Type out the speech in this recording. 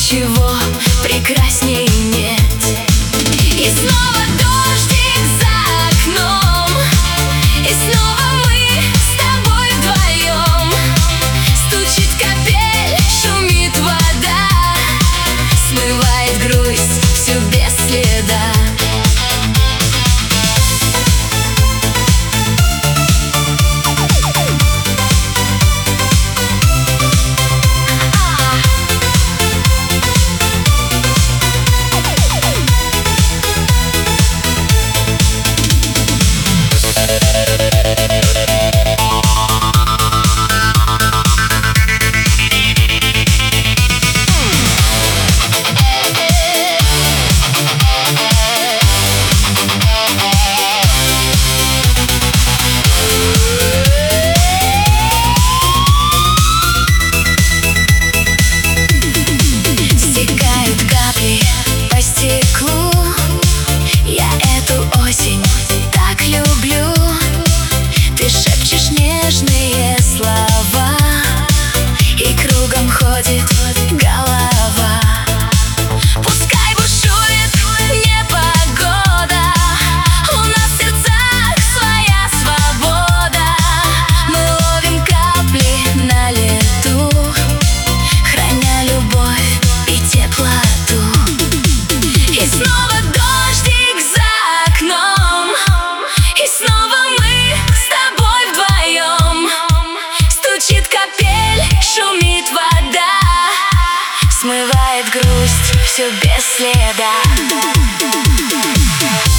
ничего прекрасней нет. И снова дождик за окном, и снова мы с тобой вдвоем. Стучит капель, шумит вода, смывает грусть всю без следа. Нежные слова, и кругом ходит голова. Пускай бушует непогода, у нас в сердцах своя свобода. Мы ловим капли на лету, храня любовь и теплоту. И снова дождик за окном, и снова мы с тобой вдвоем. Стучит капель, шумит вода, смывает грусть все без следа.